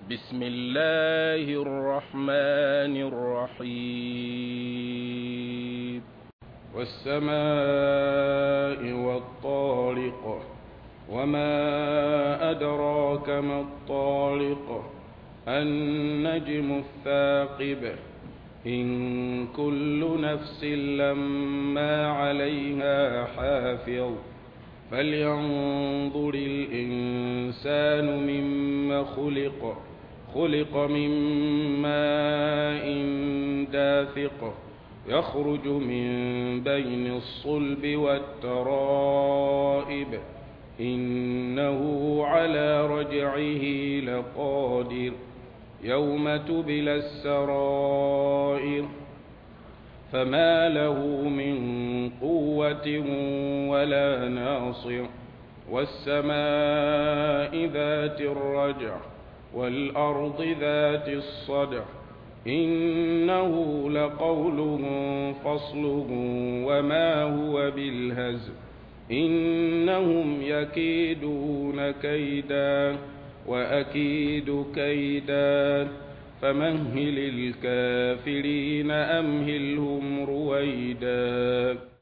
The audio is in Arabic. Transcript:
بسم الله الرحمن الرحيم والسماء والطارق وما أدراك ما الطارق النجم الثاقب إن كل نفس لما عليها حافظ فلينظر الإنسان مما خلق من ماء دافق يخرج من بين الصلب والترائب إنه على رجعه لقادر يوم تبلى السرائر فما له من قوة ولا ناصر والسماء ذات الرجع والأرض ذات الصدع إنه لقول فصل وما هو بالهزل إنهم يكيدون كيدا وأكيد كيدا فمهل الكافرين أمهلهم رويدا.